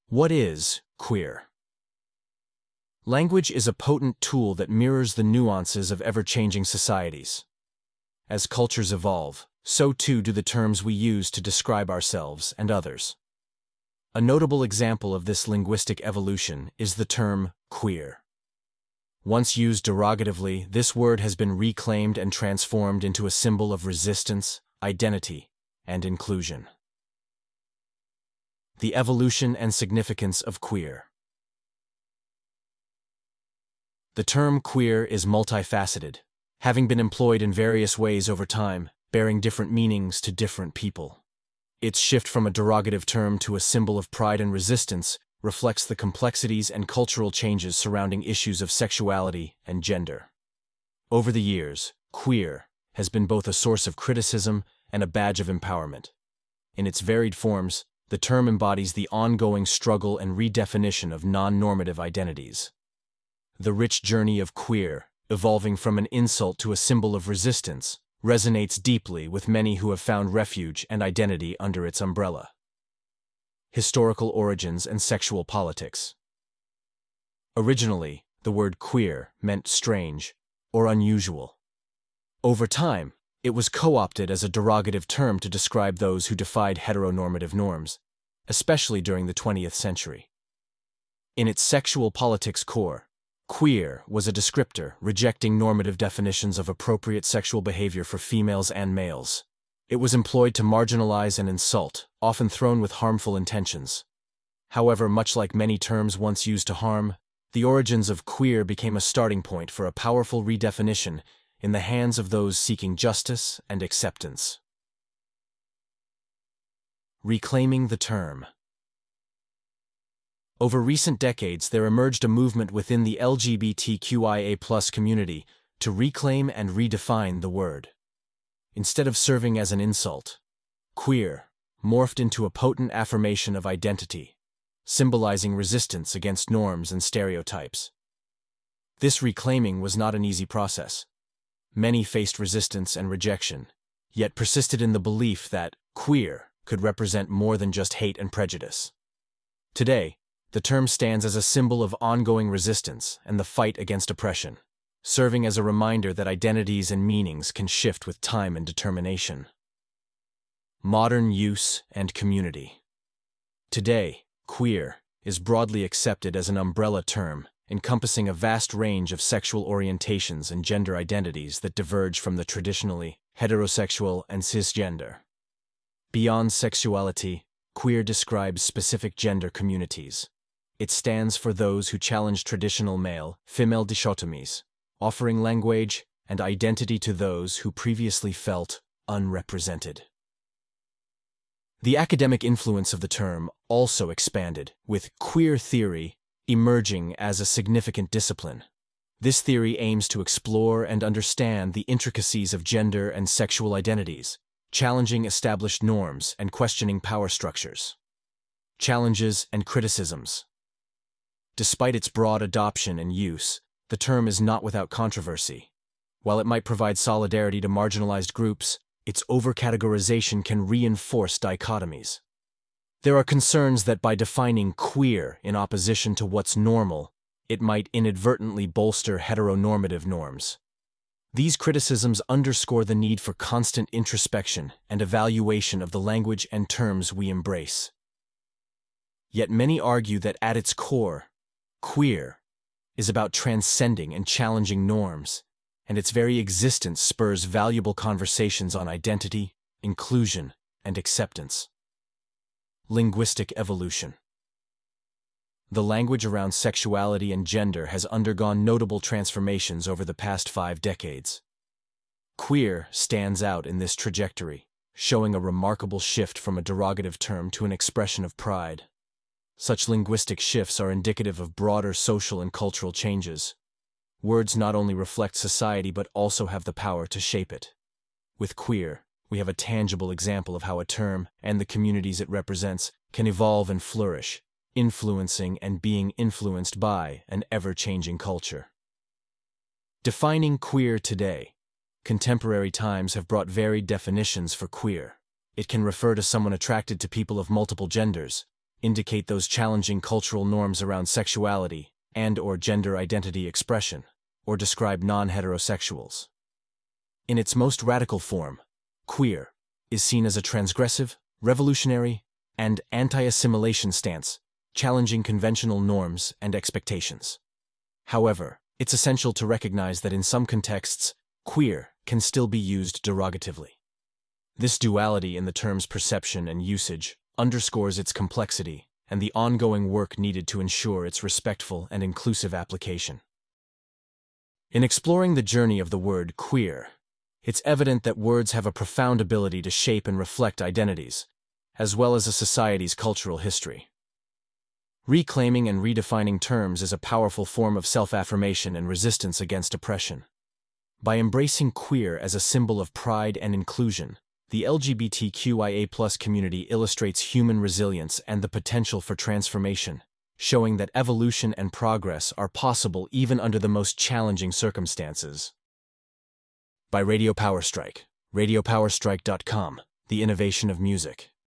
What is queer? Language is a potent tool that mirrors the nuances of ever-changing societies. As cultures evolve, so too do the terms we use to describe ourselves and others. A notable example of this linguistic evolution is the term queer. Once used derogatively, this word has been reclaimed and transformed into a symbol of resistance, identity, and inclusion. The evolution and significance of queer. The term queer is multifaceted, having been employed in various ways over time, bearing different meanings to different people. Its shift from a derogative term to a symbol of pride and resistance reflects the complexities and cultural changes surrounding issues of sexuality and gender. Over the years, queer has been both a source of criticism and a badge of empowerment. In its varied forms, the term embodies the ongoing struggle and redefinition of non-normative identities. The rich journey of queer, evolving from an insult to a symbol of resistance, resonates deeply with many who have found refuge and identity under its umbrella. Historical origins and sexual politics. Originally, the word queer meant strange or unusual. Over time, it was co-opted as a derogative term to describe those who defied heteronormative norms, especially during the 20th century. In its sexual politics core, queer was a descriptor rejecting normative definitions of appropriate sexual behavior for females and males. It was employed to marginalize and insult, often thrown with harmful intentions. However, much like many terms once used to harm, the origins of queer became a starting point for a powerful redefinition in the hands of those seeking justice and acceptance. Reclaiming the term. Over recent decades, there emerged a movement within the LGBTQIA+ community to reclaim and redefine the word. Instead of serving as an insult, queer morphed into a potent affirmation of identity, symbolizing resistance against norms and stereotypes. This reclaiming was not an easy process. Many faced resistance and rejection, yet persisted in the belief that queer could represent more than just hate and prejudice. Today, the term stands as a symbol of ongoing resistance and the fight against oppression, serving as a reminder that identities and meanings can shift with time and determination. Modern use and community. Today, queer is broadly accepted as an umbrella term encompassing a vast range of sexual orientations and gender identities that diverge from the traditionally heterosexual and cisgender. Beyond sexuality, queer describes specific gender communities. It stands for those who challenge traditional male-female dichotomies, offering language and identity to those who previously felt unrepresented. The academic influence of the term also expanded, with queer theory emerging as a significant discipline. This theory aims to explore and understand the intricacies of gender and sexual identities, challenging established norms and questioning power structures. Challenges and criticisms. Despite its broad adoption and use, the term is not without controversy. While it might provide solidarity to marginalized groups, its overcategorization can reinforce dichotomies. There are concerns that by defining queer in opposition to what's normal, it might inadvertently bolster heteronormative norms. These criticisms underscore the need for constant introspection and evaluation of the language and terms we embrace. Yet many argue that at its core, queer is about transcending and challenging norms, and its very existence spurs valuable conversations on identity, inclusion, and acceptance. Linguistic evolution. The language around sexuality and gender has undergone notable transformations over the past 5 decades. Queer stands out in this trajectory, showing a remarkable shift from a derogative term to an expression of pride. Such linguistic shifts are indicative of broader social and cultural changes. Words not only reflect society but also have the power to shape it. With queer, we have a tangible example of how a term and the communities it represents can evolve and flourish, influencing and being influenced by an ever-changing culture. Defining queer today. Contemporary times have brought varied definitions for queer. It can refer to someone attracted to people of multiple genders, indicate those challenging cultural norms around sexuality and/or gender identity expression, or describe non-heterosexuals. In its most radical form, queer is seen as a transgressive, revolutionary, and anti-assimilation stance, challenging conventional norms and expectations. However, it's essential to recognize that in some contexts, queer can still be used derogatively. This duality in the term's perception and usage underscores its complexity and the ongoing work needed to ensure its respectful and inclusive application. In exploring the journey of the word queer, it's evident that words have a profound ability to shape and reflect identities, as well as a society's cultural history. Reclaiming and redefining terms is a powerful form of self-affirmation and resistance against oppression. By embracing queer as a symbol of pride and inclusion, the LGBTQIA+ community illustrates human resilience and the potential for transformation, showing that evolution and progress are possible even under the most challenging circumstances. By Radio Power Strike, radiopowerstrike.com, the innovation of music.